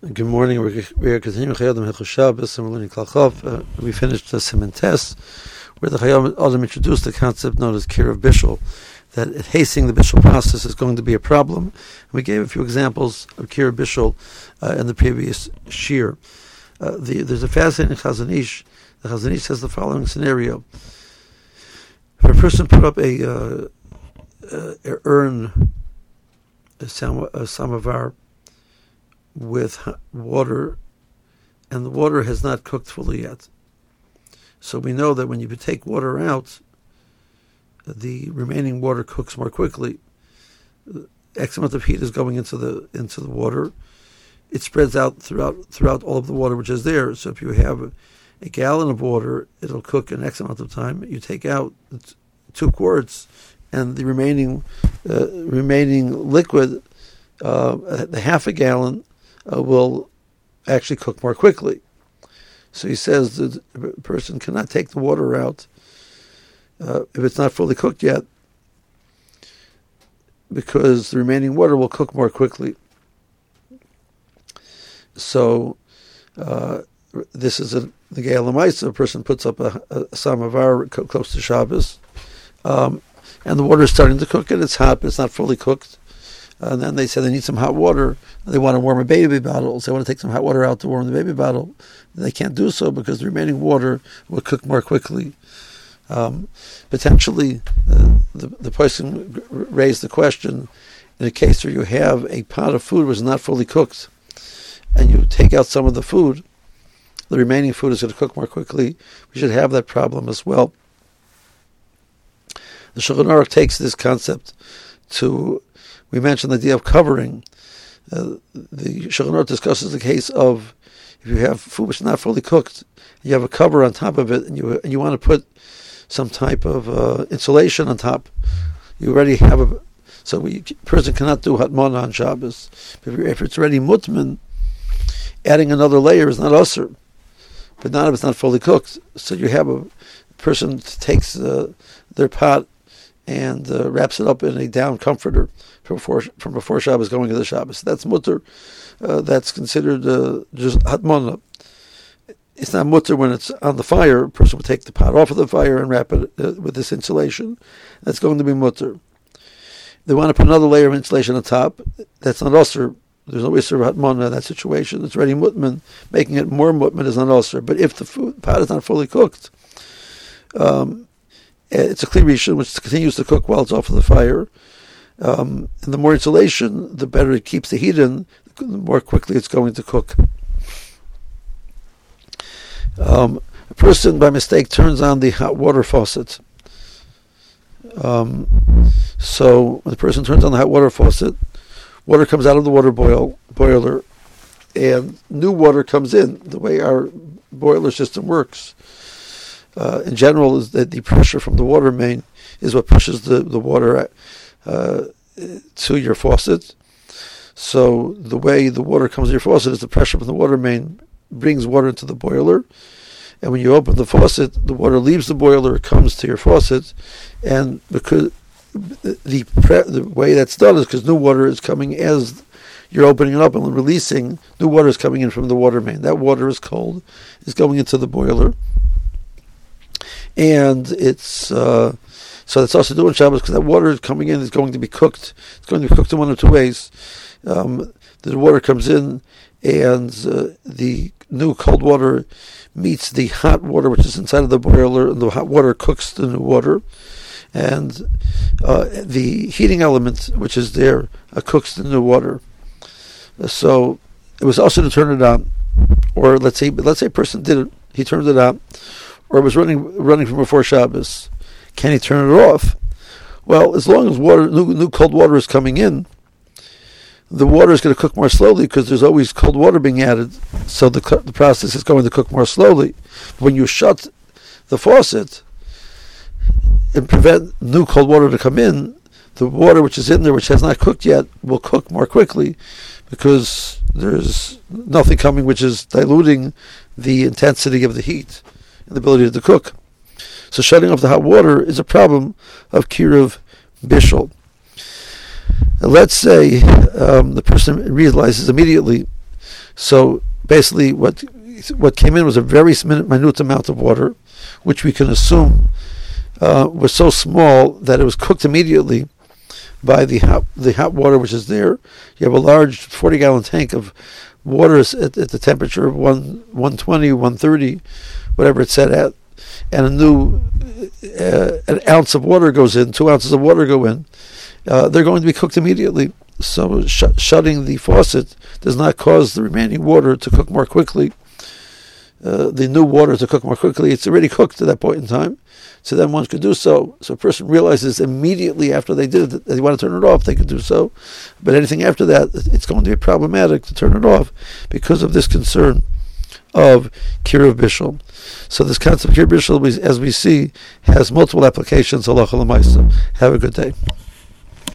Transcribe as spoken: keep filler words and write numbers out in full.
Good morning. We're, we're continuing Chayyadim Hilchos Shabbos, and we're learning Klal Chaf. Uh, we finished the Siman Tes, where the Chayyadim Adam introduced the concept known as Kiruv Bishul, that hastening the Bishul process is going to be a problem. And we gave a few examples of Kiruv Bishul uh, in the previous Shir. Uh, the, there's a fascinating Chazon Ish. The Chazon Ish says the following scenario: if a person put up a, uh, uh, a urn, a, sam- a samovar, with water, and the water has not cooked fully yet. So we know that when you take water out, the remaining water cooks more quickly. X amount of heat is going into the into the water. It spreads out throughout throughout all of the water which is there. So if you have a gallon of water, it'll cook an X amount of time. You take out two quarts, and the remaining uh, remaining liquid, uh, the half a gallon, Uh, will actually cook more quickly. So he says that the person cannot take the water out uh, if it's not fully cooked yet, because the remaining water will cook more quickly. So uh, this is a, the Ge'el L'Maisa. A person puts up a, a samovar close to Shabbos, um, and the water is starting to cook, and it's hot, but it's not fully cooked. Uh, and then they say they need some hot water. They want to warm a baby bottle. So they want to take some hot water out to warm the baby bottle. They can't do so because the remaining water will cook more quickly. Um, potentially, uh, the, the person raised the question, in a case where you have a pot of food which is not fully cooked, and you take out some of the food, the remaining food is going to cook more quickly. We should have that problem as well. The Shulchan Aruch takes this concept to... We mentioned the idea of covering. Uh, the Shulchan Aruch discusses the case of if you have food which is not fully cooked, you have a cover on top of it, and you and you want to put some type of uh, insulation on top. You already have a so a person cannot do hatmana on Shabbos. If, if it's already mutman, adding another layer is not usur, but not if it's not fully cooked. So you have a person takes uh, their pot and uh, wraps it up in a down comforter from before, from before Shabbos going into Shabbos. That's mutter. Uh, that's considered uh, just hatmana. It's not mutter when it's on the fire. A person will take the pot off of the fire and wrap it uh, with this insulation. That's going to be mutter. They want to put another layer of insulation on top. That's not usur. There's no issur of hatmana in that situation. It's already mutman. Making it more mutman is not usur. But if the food, pot is not fully cooked, um, it's a kli rishon which continues to cook while it's off of the fire. Um, and the more insulation, the better it keeps the heat in, the more quickly it's going to cook. Um, a person, by mistake, turns on the hot water faucet. Um, so when the person turns on the hot water faucet, water comes out of the water boil boiler, and new water comes in. The way our boiler system works, uh, in general, is that the pressure from the water main is what pushes the, the water Uh, to your faucet. So the way the water comes to your faucet is the pressure from the water main brings water into the boiler, and when you open the faucet, the water leaves the boiler, comes to your faucet, and because the pre- the way that's done is because new water is coming as you're opening it up and releasing. New water is coming in from the water main. That water is cold, is going into the boiler, and it's uh, So that's also doing Shabbos because that water is coming in is going to be cooked. It's going to be cooked in one of two ways. Um, the water comes in, and uh, the new cold water meets the hot water which is inside of the boiler, and the hot water cooks the new water, and uh, the heating element which is there uh, cooks the new water. Uh, so it was also to turn it on, or let's say let's say a person did it, he turned it on, or it was running running from before Shabbos. Can he turn it off? Well, as long as water, new, new cold water is coming in, the water is going to cook more slowly because there's always cold water being added. So the the process is going to cook more slowly. When you shut the faucet and prevent new cold water to come in, the water which is in there, which has not cooked yet, will cook more quickly because there's nothing coming which is diluting the intensity of the heat and the ability to cook. So shutting off the hot water is a problem of Kiruv Bishul. Let's say um, the person realizes immediately So basically, what what came in was a very minute amount of water, which we can assume uh, was so small that it was cooked immediately by the hot the hot water which is there. You have a large forty gallon tank of water at, at the temperature of one one twenty, one thirty, whatever it's set at, and a new uh, an ounce of water goes in, two ounces of water go in. Uh, they're going to be cooked immediately. So sh- shutting the faucet does not cause the remaining water to cook more quickly. Uh, the new water to cook more quickly. It's already cooked at that point in time. So then one could do so. So a person realizes immediately after they did it that they want to turn it off, they could do so. But anything after that, it's going to be problematic to turn it off because of this concern of kiruv bishul. So this concept of kiruv bishul, as we see, has multiple applications. Halacha l'maisa. Have a good day.